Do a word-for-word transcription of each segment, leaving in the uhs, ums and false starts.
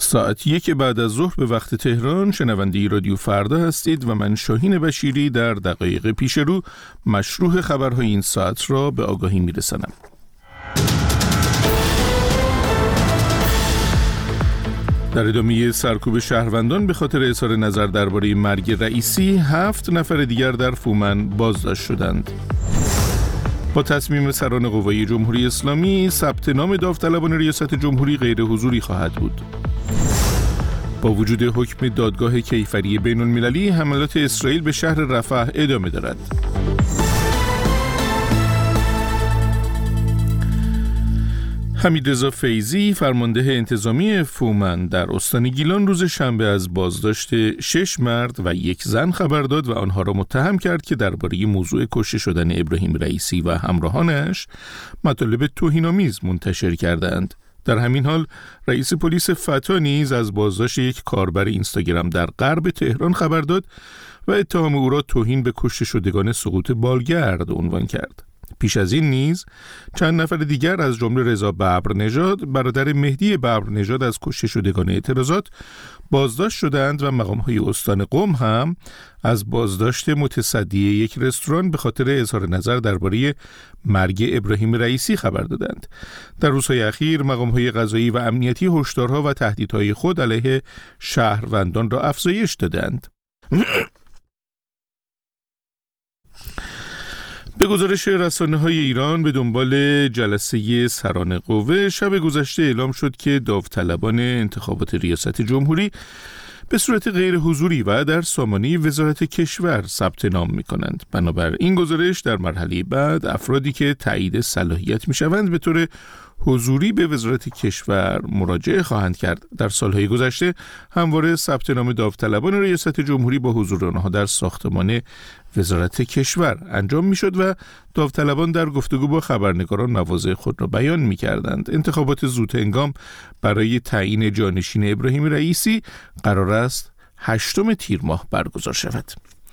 ساعت یک بعد از ظهر به وقت تهران شنونده رادیو فردا هستید و من شاهین بشیری در دقایق پیش رو مشروح خبرهای این ساعت را به آگاهی میرسانم. در ادامه سرکوب شهروندان به خاطر اظهار نظر درباره مرگ رئیسی، هفت نفر دیگر در فومن بازداشت شدند. با تصمیم سران قوای جمهوری اسلامی، ثبت نام داوطلبان ریاست جمهوری غیر حضوری خواهد بود. با وجود حکم دادگاه کیفری بین المللی، حملات اسرائیل به شهر رفح ادامه دارد. حمیدرضا فیضی، فرمانده انتظامی فومن در استان گیلان، روز شنبه از بازداشت شش مرد و یک زن خبر داد و آنها را متهم کرد که درباره موضوع کشته شدن ابراهیم رئیسی و همراهانش مطالب توهین‌آمیز منتشر کردند. در همین حال رئیس پلیس فتا نیز از بازداشت یک کاربر اینستاگرام در غرب تهران خبر داد و اتهام او را توهین به کشته شدگان سقوط بالگرد عنوان کرد. پیش از این نیز چند نفر دیگر از جمله رضا ببرنژاد، برادر مهدی ببرنژاد از کشته شدگان اعتراضات، بازداشت شدند و مقام‌های استان قم هم از بازداشت متصدی یک رستوران به خاطر اظهار نظر درباره مرگ ابراهیم رئیسی خبر دادند. در روزهای اخیر مقام‌های قضایی و امنیتی هشدارها و تهدیدهای خود علیه شهروندان را افزایش دادند. به گزارش رسانه‌های ایران، به دنبال جلسه سران قوه، شب گذشته اعلام شد که داوطلبان انتخابات ریاست جمهوری به صورت غیر حضوری و در سامانه وزارت کشور ثبت نام می‌کنند. بنابر این گزارش در مرحله بعد افرادی که تایید صلاحیت می‌شوند به طور حضوری به وزارت کشور مراجعه خواهند کرد. در سالهای گذشته همواره ثبت نام داوطلبان ریاست جمهوری با حضور آنها در ساختمان وزارت کشور انجام میشد و داوطلبان در گفتگو با خبرنگاران مواضع خود را بیان می‌کردند. انتخابات زودهنگام برای تعیین جانشین ابراهیم رئیسی قرار است هشتم تیر ماه برگزار شود.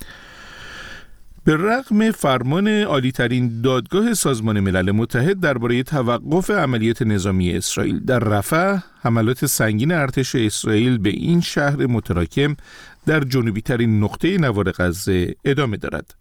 به رغم فرمان عالی‌ترین دادگاه سازمان ملل متحد درباره توقف عملیات نظامی اسرائیل در رفح، حملات سنگین ارتش اسرائیل به این شهر متراکم در جنوبی‌ترین نقطه نوار غزه ادامه دارد.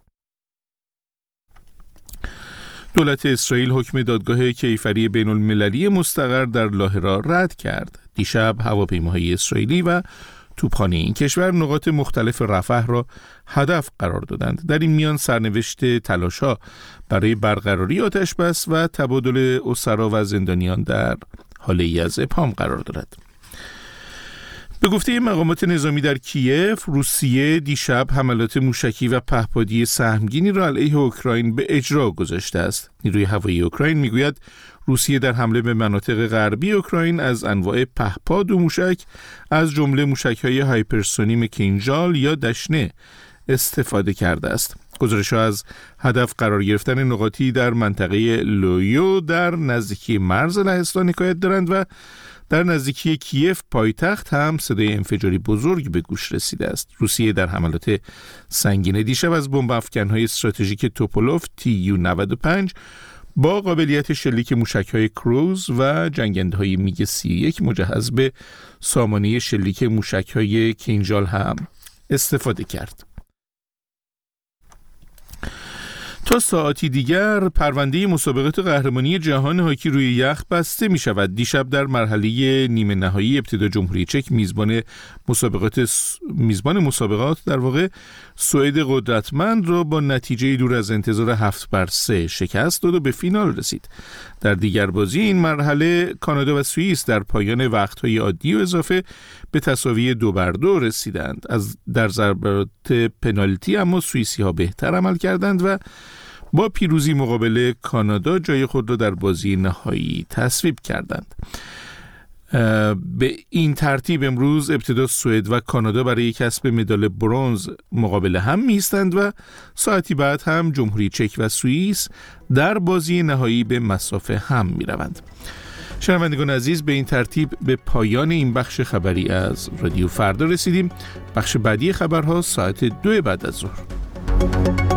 دولت اسرائیل حکم دادگاه کیفری بین المللی مستقر در لاهه را رد کرد. دیشب هواپیماهای اسرائیلی و توپخانه این کشور نقاط مختلف رفح را هدف قرار دادند. در این میان سرنوشت تلاش‌ها برای برقراری آتش‌بس و تبادل اسرا و زندانیان در حاله‌ای از ابهام قرار دارد. به گفته مقامات نظامی در کیف، روسیه دیشب حملات موشکی و پهپادی سهمگینی را علیه اوکراین به اجرا گذاشته است. نیروی هوایی اوکراین میگوید روسیه در حمله به مناطق غربی اوکراین از انواع پهپاد و موشک از جمله موشک‌های هایپرسونیک کینژال یا دشنه استفاده کرده است. گزارش‌ها از هدف قرار گرفتن نقاطی در منطقه لویو در نزدیکی مرز لهستان حکایت دارند و در نزدیکی کیف پایتخت هم صدای انفجاری بزرگ به گوش رسیده است. روسیه در حملات سنگین دیشب از بمب افکن‌های استراتژیک توپولوف تی یو نود و پنج با قابلیت شلیک موشک‌های کروز و جنگنده‌های میگ سی و یک مجهز به سامانه شلیک موشک‌های کینژال هم استفاده کرد. تا ساعتی دیگر پرونده مسابقات قهرمانی جهان هاکی روی یخ بسته می شود. دیشب در مرحله نیمه نهایی ابتدا جمهوری چک میزبان مسابقات میزبان مسابقات در واقع سوئد قدرتمند را با نتیجه دور از انتظار هفت بر سه شکست داد و به فینال رسید. در دیگر بازی این مرحله کانادا و سوئیس در پایان وقت‌های عادی و اضافه به تساوی دو بر دو رسیدند. از در ضربات پنالتی اما سوئیسی‌ها بهتر عمل کردند و با پیروزی مقابل کانادا جای خود را در بازی نهایی تصویب کردند. به این ترتیب امروز ابتدا سوئد و کانادا برای کسب مدال برنز مقابل هم می‌ایستند و ساعتی بعد هم جمهوری چک و سوئیس در بازی نهایی به مسافه هم می‌روند. شنوندگان عزیز، به این ترتیب به پایان این بخش خبری از رادیو فردا رسیدیم. بخش بعدی خبرها ساعت دو بعد از ظهر.